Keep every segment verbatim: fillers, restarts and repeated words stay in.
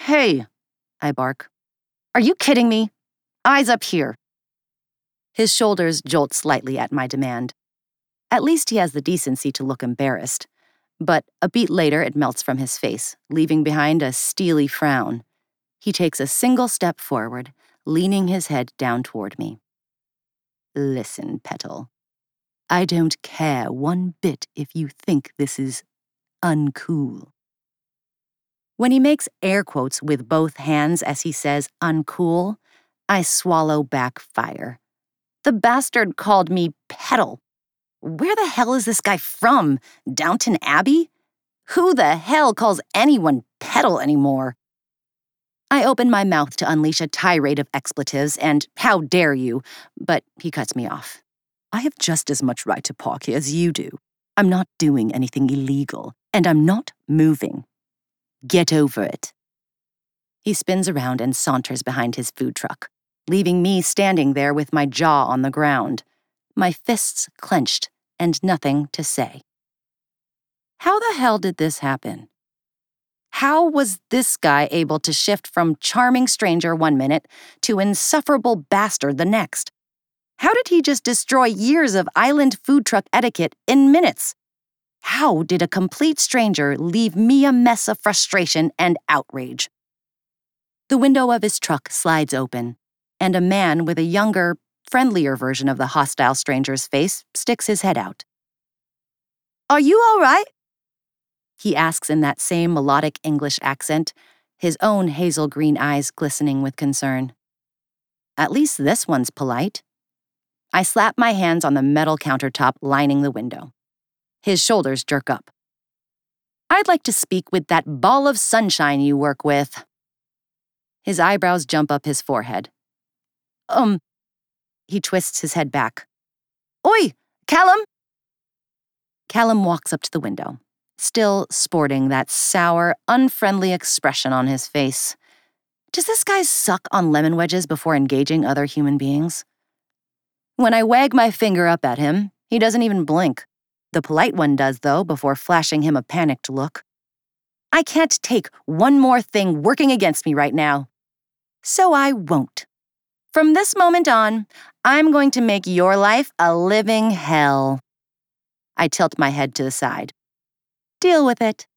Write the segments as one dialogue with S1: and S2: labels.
S1: Hey, I bark. Are you kidding me? Eyes up here. His shoulders jolt slightly at my demand. At least he has the decency to look embarrassed. But a beat later, it melts from his face, leaving behind a steely frown. He takes a single step forward, leaning his head down toward me. Listen, Petal. I don't care one bit if you think this is uncool. When he makes air quotes with both hands as he says uncool, I swallow back fire. The bastard called me Petal. Where the hell is this guy from? Downton Abbey? Who the hell calls anyone Petal anymore? I open my mouth to unleash a tirade of expletives and how dare you, but he cuts me off. I have just as much right to park here as you do. I'm not doing anything illegal, and I'm not moving. Get over it. He spins around and saunters behind his food truck, leaving me standing there with my jaw on the ground, my fists clenched and nothing to say. How the hell did this happen? How was this guy able to shift from charming stranger one minute to insufferable bastard the next? How did he just destroy years of island food truck etiquette in minutes? How did a complete stranger leave me a mess of frustration and outrage? The window of his truck slides open, and a man with a younger, friendlier version of the hostile stranger's face sticks his head out. Are you all right? He asks in that same melodic English accent, his own hazel green eyes glistening with concern. At least this one's polite. I slap my hands on the metal countertop lining the window. His shoulders jerk up. I'd like to speak with that ball of sunshine you work with. His eyebrows jump up his forehead. Um, he twists his head back. Oi, Callum! Callum walks up to the window, still sporting that sour, unfriendly expression on his face. Does this guy suck on lemon wedges before engaging other human beings? When I wag my finger up at him, he doesn't even blink. The polite one does, though, before flashing him a panicked look. I can't take one more thing working against me right now. So I won't. From this moment on, I'm going to make your life a living hell. I tilt my head to the side. Deal with it.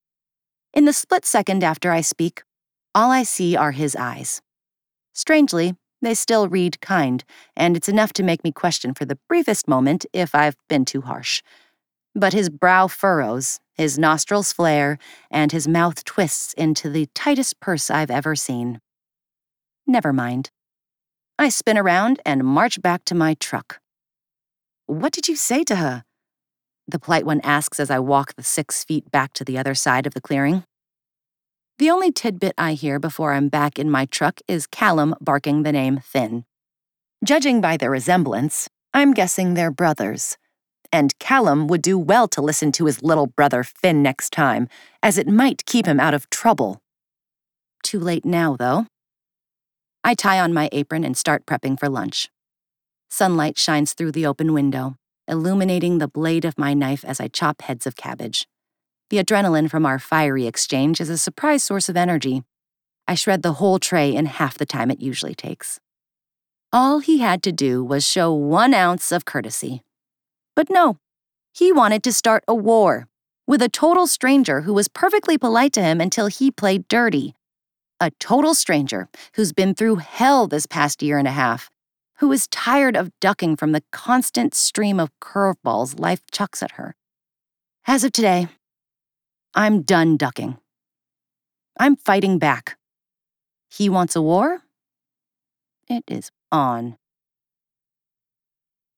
S1: In the split second after I speak, all I see are his eyes. Strangely, they still read kind, and it's enough to make me question for the briefest moment if I've been too harsh. But his brow furrows, his nostrils flare, and his mouth twists into the tightest purse I've ever seen. Never mind. I spin around and march back to my truck. What did you say to her? The polite one asks as I walk the six feet back to the other side of the clearing. The only tidbit I hear before I'm back in my truck is Callum barking the name Finn. Judging by their resemblance, I'm guessing they're brothers. And Callum would do well to listen to his little brother Finn next time, as it might keep him out of trouble. Too late now, though. I tie on my apron and start prepping for lunch. Sunlight shines through the open window, illuminating the blade of my knife as I chop heads of cabbage. The adrenaline from our fiery exchange is a surprise source of energy. I shred the whole tray in half the time it usually takes. All he had to do was show one ounce of courtesy. But no, he wanted to start a war with a total stranger who was perfectly polite to him until he played dirty. A total stranger who's been through hell this past year and a half, who is tired of ducking from the constant stream of curveballs life chucks at her. As of today, I'm done ducking. I'm fighting back. He wants a war? It is on.